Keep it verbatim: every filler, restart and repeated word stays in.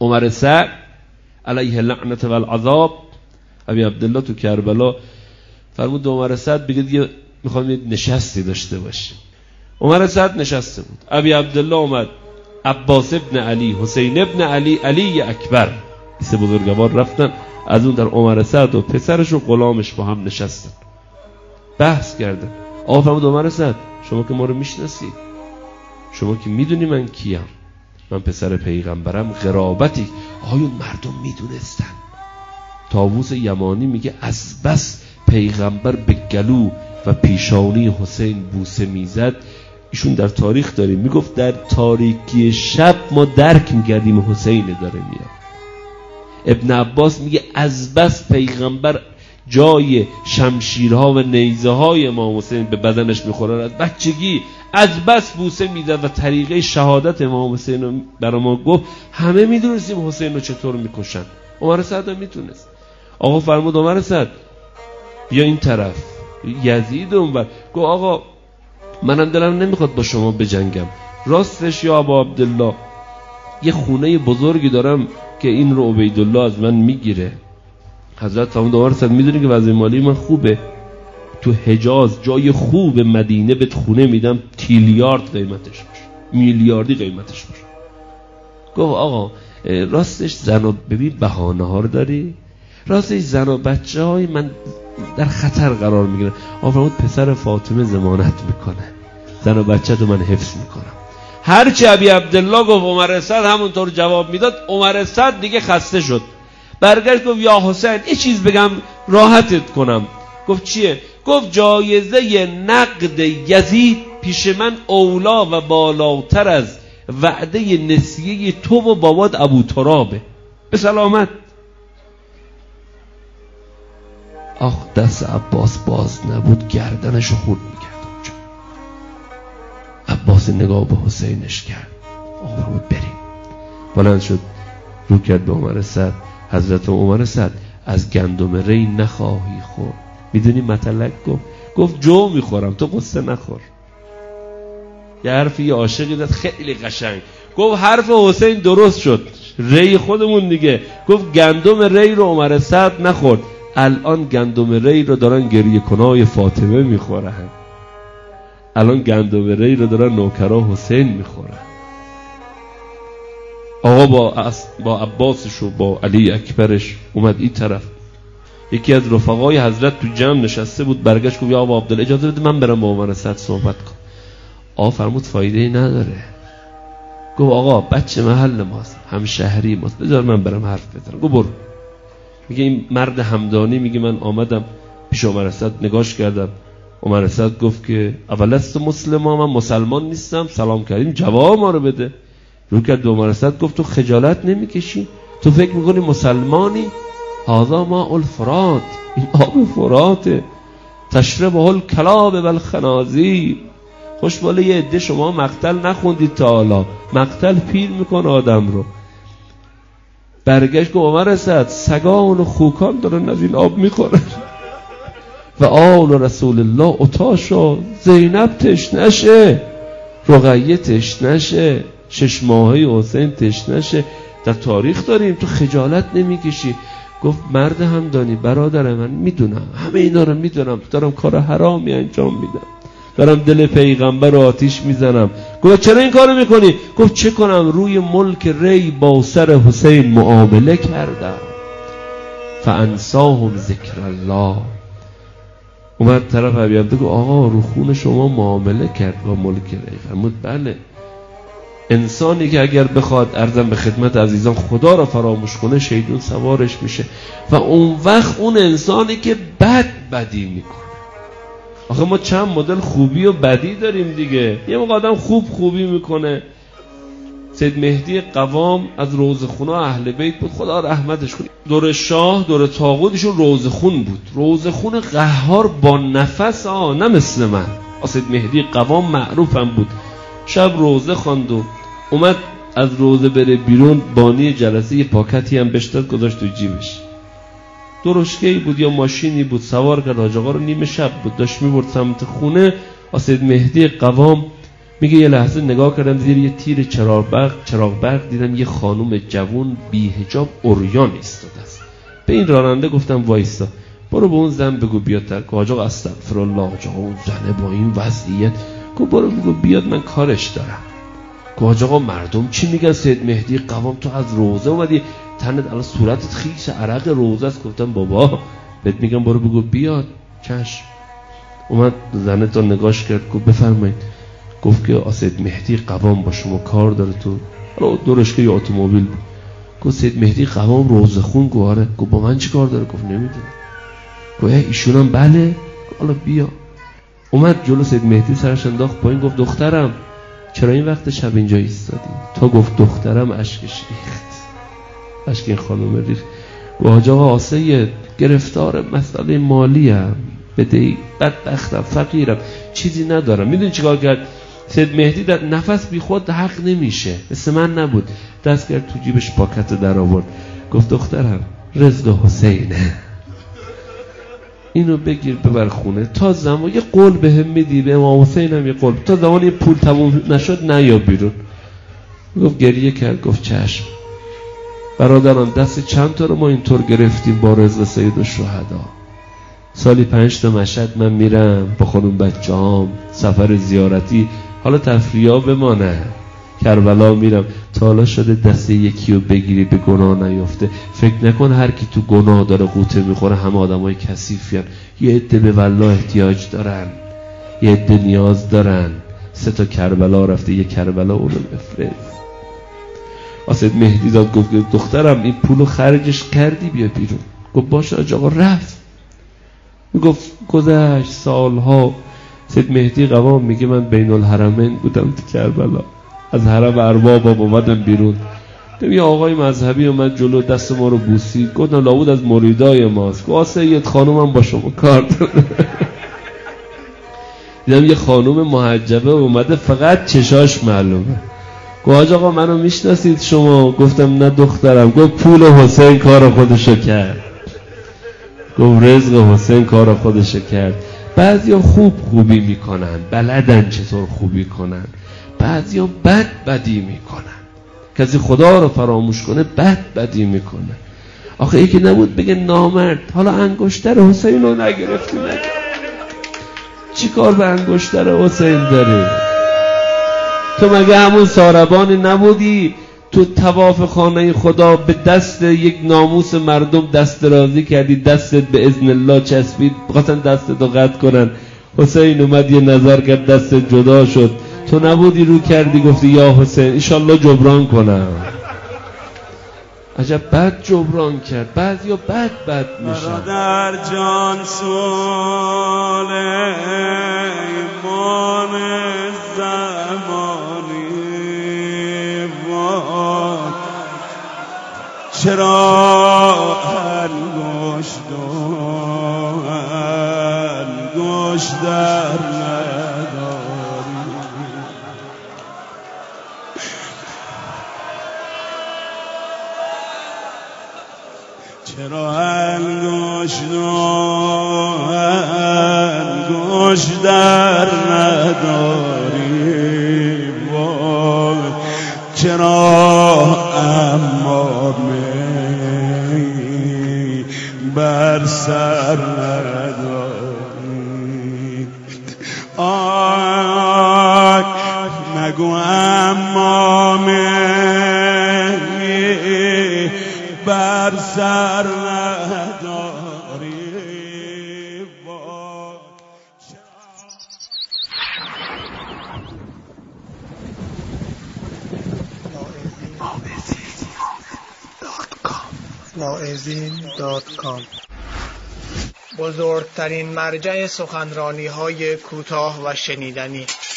عمر سعد علیه لعنت و العذاب، ابی عبدالله تو کربلا فرمود عمر سعد بگه دیگه میخوام یه نشستی داشته باشه. عمر سعد نشسته بود، ابی عبدالله اومد، عباس ابن علی، حسین ابن علی، علی اکبر، سه بزرگوار رفتن، از اون در عمر سعد و پسرش و غلامش با هم نشستن بحث کردن. آقا فرمود عمر سعد شما که ما رو میشناسی، شما که میدونی من کیم، من پسر پیغمبرم، غرابتی آیون مردم میدونستن. طاووس یمانی میگه از بس پیغمبر به گلو و پیشانی حسین بوسه میزد، ایشون در تاریخ داریم میگفت در تاریکی شب ما درک میکردیم حسین داره میاد. ابن عباس میگه از بس پیغمبر جای شمشیرها و نیزه های امام حسین به بدنش میخوره، از بچگی از بس بوسه میداد و طریقه شهادت امام حسین رو برای ما گفت. همه میدونستیم حسین رو چطور میکشن، عمر سعد هم میتونست. آقا فرمود عمر سعد بیا این طرف، یزید اونور. گفت آقا منم دلم نمیخواد با شما بجنگم، راستش یا ابا عبدالله یه خونه بزرگی دارم که این رو عبیدالله از من میگیره. حضرت فرمود عمر سعد میدونی که وضع مالی من خوبه، تو حجاز جای خوب مدینه بهت خونه میدم، تریلیارد قیمتش باشه، میلیاردی قیمتش باشه. گفت آقا راستش زن و ببین بهانه ها رو داری، راستش زن و بچه های من در خطر قرار میگیرن. آقا فرمود پسر فاطمه ضمانت میکنه، زن و بچه تو من حفظ میکنم. هرچی ابی عبدالله گفت عمر سعد همونطور جواب میداد. عمر سعد دیگه خسته شد، برگشت گفت یا حسین یه چیز بگم راحتت کنم. گفت چیه؟ گفت جایزه نقد یزید پیش من اولا و بالاتر از وعده نسیه تو و بابات ابو ترابه، به سلامت. آخ دست عباس باز نبود، گردنشو خورد میکرد اونجا. عباس نگاه به حسینش کرد، آقا بود بریم. بلند شد رو کرد به عمر سعد. حضرت عمر سعد از گندم ری نخواهی خورد. میدونی مطلق گفت گفت جو میخورم تو قصه نخور. یه حرفی یه عاشقی داد خیلی قشنگ، گفت حرف حسین درست شد، ری خودمون دیگه. گفت گندم ری رو عمر سعد نخورد، الان گندم ری رو دارن گریه کنای فاطمه میخورن، الان گندم ری رو دارن نوکرا حسین میخورن. آقا با با عباسش و با علی اکبرش اومد این طرف. یکی از رفقای حضرت تو جمع نشسته بود، برگشت گفت یا ابا عبدالله اجازه بده من برم با عمر سعد صحبت کنم. آقا فرمود فایده ای نداره. گفت آقا بچه محل ماست، هم شهری ماست، بذار من برم حرف بزنم. گفت برو. میگه این مرد همدانی میگه من آمدم پیش عمر سعد نگاش کردم. عمر سعد گفت که اولست مسلمان، من مسلمان نیستم، سلام کردیم جواب ما رو بده. رو کرد عمر سعد گفت تو خجالت نمیکشی؟ تو فکر میکنی مسلمانی؟ هذا ماء الفرات، این آب فراته، تشربه الکلاب والخنازیر. خوشباله یه عده شما مقتل نخوندید تا حالا، مقتل پیر میکنه آدم رو. برگشت گفت عمر سعد سگان و خوکان دارن از این آب میخورن و آل رسول الله اتاشا، زینب تشنشه، رقیه تشنشه، شش ماهه حسین تشنشه، در تاریخ داریم، تو خجالت نمیکشی؟ گفت مرد همدانی برادر من میدونم، همه اینا رو میدونم، دارم کار حرامی انجام میدم، دارم دل پیغمبر رو آتیش میزنم. گفت چرا این کارو میکنی؟ گفت چه کنم، روی ملک ری با سر حسین معامله کردم، فانساهم ذکر الله. اومد طرف ابی عبده گفت آقا رو خون شما معامله کرد با ملک ری؟ فرمود بله. انسانی که اگر بخواد عرضم به خدمت عزیزان خدا را فراموش کنه شیطان سوارش میشه و اون وقت اون انسانی که بد بدی میکنه. آخه ما چند مدل خوبی و بدی داریم دیگه. یه موقع آدم خوب خوبی میکنه. سید مهدی قوام از روزخونه اهل بیت بود، خدا رحمتش کنه. دور شاه دور طاغوتشون روزخون بود، روزخون قهار با نفس، آه نه مثل من. سید مهدی قوام معروفم بود، شب روزه خواند و اومد از روزه بره بیرون، بانی جلسه یه پاکتی هم بهش داد گذاشت تو جیبش. درشکه‌ای بود یا ماشینی بود، سوار کرد حاج آقا رو، نیمه شب بود، داشت میبرد سمت خونه. سید مهدی قوام میگه یه لحظه نگاه کردم زیر یه تیر چراغ برق چراغ برق دیدم یه خانم جوون بی حجاب عریان ایستاده است. به این راننده گفتم وایستا، برو به اون زن بگو بیاد. تر حاج آقا استغفرالله، حاج آقا اون زنه با این وضعیت، گفت برو بگو بیاد من کارش دارم. حاج آقا مردم چی میگن؟ سید مهدی قوام تو از روزه اومدی، تنت الان صورتت خیس عرق روزه است. گفتم بابا بهت میگم برو بگو بیاد. چشم. اومد زنه تا نگاش کرد، گفت بفرمایید. گفت که سید مهدی قوام با شما کار داره. تو درشکه یه اتومبیل بود. گفت سید مهدی قوام روزه خون. گفت آره. گفت با من چی کار داره؟ گفت نمیدونم. گفت ایشونم بله. حالا بیا. اومد جلو سید مهدی سرش انداخت پایین، گفت دخترم چرا این وقت شب اینجا ایستادی؟ تا گفت دخترم اشکش ریخت، اشک این خانم ریخت. و حاج آقا سید گرفتار مسئله مالی ام، بدهی، بدبختم، فقیرم، چیزی ندارم. میدونی چیکار کرد سید مهدی؟ در نفس بی خود حق نمیشه، مثل من نبود، دست کرد تو جیبش پاکت در آورد، گفت دخترم رزق حسینه، اینو بگیر ببر خونه تا زمان یه قول بهم میدی، به امام حسین هم یه قول، تا زمان یه پول تموم نشد نیا بیرون. گفت گریه کرد، گفت چشم. برادران دست چند تا رو ما اینطور گرفتیم با رزق سید الشهدا. سالی پنج تا مشهد من میرم با خانم بچه‌هام سفر زیارتی، حالا تفریحا بمانه، کربلا میرم، تا حالا شده دست یکی رو بگیری به گناه نیفته. فکر نکن هر کی تو گناه داره قوطه میخوره همه آدمای کثیفین. یه عده به والله احتیاج دارن، یه عده نیاز دارن. سه تا کربلا رفته، یه کربلا اونو بفرست. سید مهدی داد، گفت دخترم این پولو خرجش کردی بیا بیرون. گفت باشه حاج آقا. رفت. میگفت گذشت سالها. سید مهدی قوام میگه من بین الحرمین بودم تو کربلا، از حرم ارباب اومدم بیرون، دیدم یه آقای مذهبی اومد جلو دست ما رو بوسید، گفتم لابد از مریدای ماست. گفت سید خانومم با شما کار داره. دیدم یه خانوم محجبه اومده فقط چشاش معلومه. گفت حاج آقا منو میشناسید شما؟ گفتم نه دخترم. گفت پول حسین کار خودشو کرد. گفت رزق حسین کار خودشو کرد. بعضیا خوب خوبی میکنن، بلدن چطور خوبی کنن، بعضیا بد بدی میکنن. کسی خدا رو فراموش کنه بد بدی میکنه. آخه یکی نبود بگه نامرد حالا انگشتر حسین رو نگرفتی نگرفت. چی کار به انگشتر حسین داری؟ تو مگه همون ساربانی نبودی تو طواف خانه خدا به دست یک ناموس مردم دست درازی کردی، دستت به اذن الله چسبید، بخواستن دستت رو قطع کنن، حسین اومد یه نظر کرد دست جدا شد، تو نبودی رو کردی گفتی یا حسین انشالله جبران کنم. عجب بد جبران کرد. بعد یا بد بد میشن. برادر جان سول ایمان زمانی وان چرا انگشت و انگشت در نداری، چرا انگشت و انگشت در نداری، وای چرا اما می بر سر نداری. آی نگو اما می بر سر نداری. واعظین دات کام بزرگترین مرجع سخنرانی های کوتاه و شنیدنی